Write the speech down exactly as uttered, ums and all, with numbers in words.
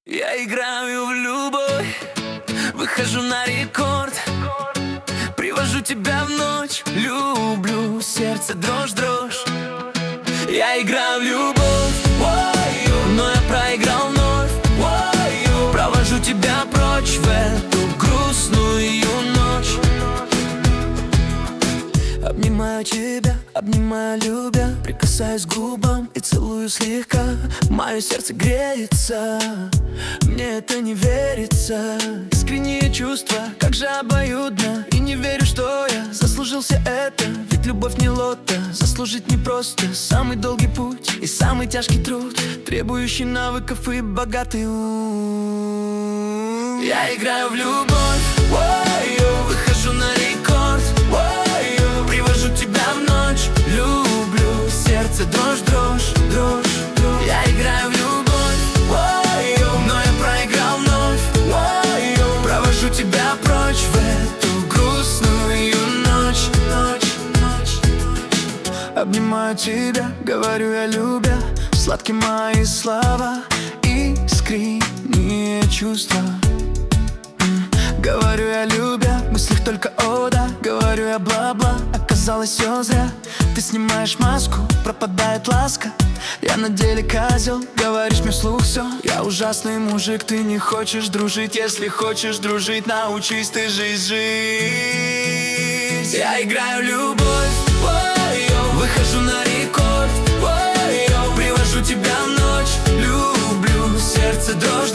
Я играю в любовь, выхожу на рекорд, привожу тебя в ночь, люблю, сердце дрожь-дрожь. Я играю в любовь, но я проиграл вновь. Провожу тебя прочь в эту грустную ночь. Обнимаю тебя, обнимаю, любя, прикасаюсь к губам и целую слегка. Мое сердце греется, мне это не верится. Искренние чувства, как же обоюдно. И не верю, что я заслужил все это. Ведь любовь не лото, заслужить непросто. Самый долгий путь и самый тяжкий труд, требующий навыков и богатый ум. Я играю в любовь, выхожу на рекорд, привожу тебя в ночь, люблю, сердце дрожь-дрожь, дрожь. Я играю в любовь, но я проиграл вновь. Провожу тебя прочь в эту грустную ночь, ночь, ночь. Обнимаю тебя, говорю я, любя, сладкие мои слова, искренние чувства. Говорю я, любя, в мыслях только о да. Говорю я, бла-бла, оказалось все зря. Ты снимаешь маску, пропадает ласка. Я на деле козел, говоришь мне вслух все. Я ужасный мужик, ты не хочешь дружить. Если хочешь дружить, научись ты жизнь жить. Я играю в любовь, выхожу на рекорд, привожу тебя в ночь, люблю, сердце дрожь.